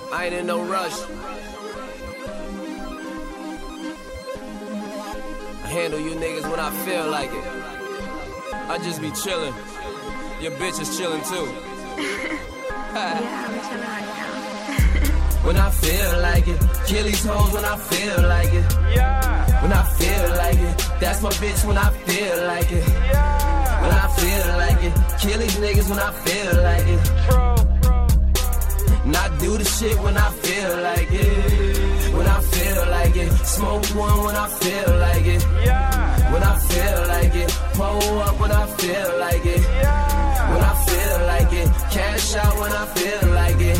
I ain't in no rush. I handle you niggas when I feel like it. I just be chillin'. Your bitch is chillin' too. Yeah, I'm chillin' right now. When I feel like it, kill these hoes when I feel like it. Yeah. When I feel like it, that's my bitch when I feel like it. Yeah. When I feel like it, kill these niggas when I feel like it. And I do the shit when I feel like it. When I feel like it, smoke one when I feel like it. Yeah. When I feel like it, pull up when I feel like it. Yeah. When I feel like it, cash out when I feel like it.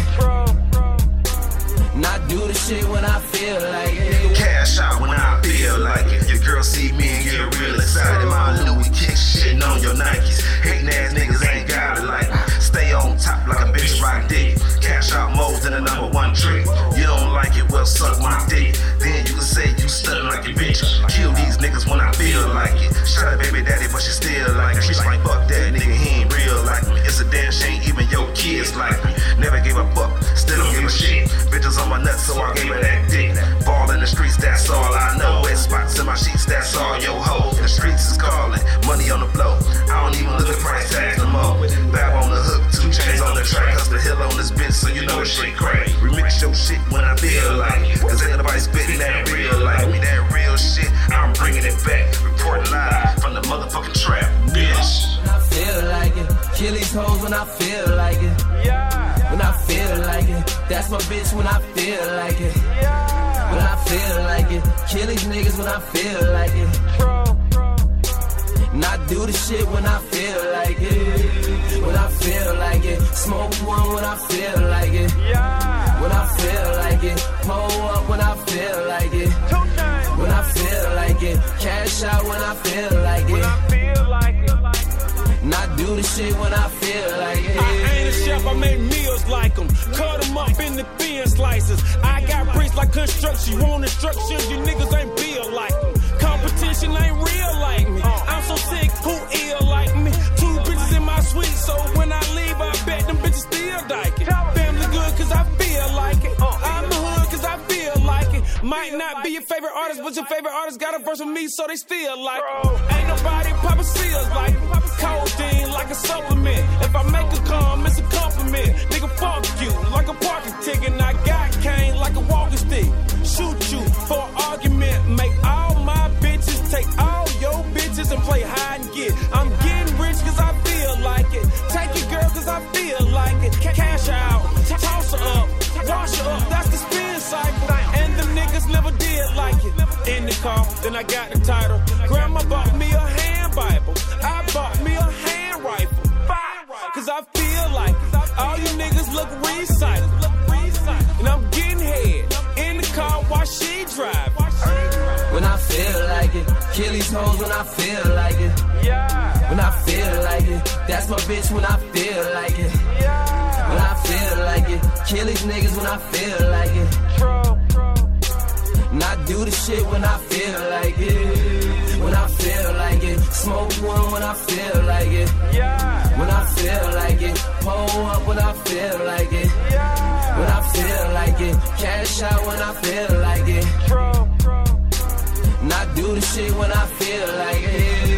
And I do the shit when I feel like it. Cash out when I feel like it. Your girl see me and get real excited. My Louis kick shitting on your Nikes. Hating ass niggas ain't got it like me. Stay on top like a bitch rock dick. Cash out modes in the #1 trick. You don't like it, well suck my dick. Then you can say you stuntin' like a bitch. Kill these niggas when I feel like it. Shut up baby daddy, but she still like me. She's like fuck that nigga, he ain't real like me. It's a damn shame even your kids like me. Never gave a fuck, still don't give a shit. Bitches on my nuts, so I gave her that dick. Ball in the streets, that's all I know. Wet spots in my sheets, that's all yo ho. The streets is calling, money on the floor. I don't even look at price tags no more. Bab on the hook, 2 chains on the track. Cause the hill on this bitch, so you know it's shit crack. Remix your shit when I feel like it. Cause ain't nobody spitting that real like me. That real shit, I'm bringing it back. Reporting live from the motherfucking trap, bitch. When I feel like it, kill these hoes when I feel like it. Yeah. When I feel like it, that's my bitch when I feel like it. Yeah. When I feel like it, kill these niggas when I feel like it. And I do the shit when I feel like it. When I feel like it, smoke one when I feel like it. Yeah. When I feel like it, pull up when I feel like it. When I feel like it, cash out when I feel like it. And I do the shit when I feel like it. I ain't a chef, I make meals like them. Cut them up in the thin slices. I got bricks like construction. You want instructions, you niggas ain't built like them. Competition ain't real like me. I'm so sick, who ill like me? 2 bitches in my suite, so when I leave, I bet them bitches still dyking. Family good, cause I feel like it. I'm the hood, cause I feel like it. Might not be your favorite artist, but your favorite artist got a verse with me, so they still like it. Ain't nobody poppin' seals like it. Codeine like a supplement. If I make a come, it's a compliment. Nigga, fuck you, like a parking ticket. And I got cane like a walking stick. Shoot you for an argument. Make all my bitches take all your bitches and play hide and get. I'm getting rich cause I feel like it. Take your girl cause I feel like it. Cash out, toss her up, wash her up. That's the spin cycle. And the niggas never did like it. In the car, then I got the title. Grandma bought me a hand Bible. I bought me a hand rifle. Cause I feel like it. All you niggas look recycled. And I'm getting head in the car while she drive. When I feel like it, kill these hoes when I feel like it. Yeah. When I feel like it, that's my bitch when I feel like it. Yeah. When I feel like it, kill these niggas when I feel like it. And I do the shit when I feel like it. When I feel like it, smoke one when I feel like it. Yeah. When I feel like it, pull up when I feel like it. Yeah. When I feel like it, cash out when I feel like it. And I do the shit when I feel like it.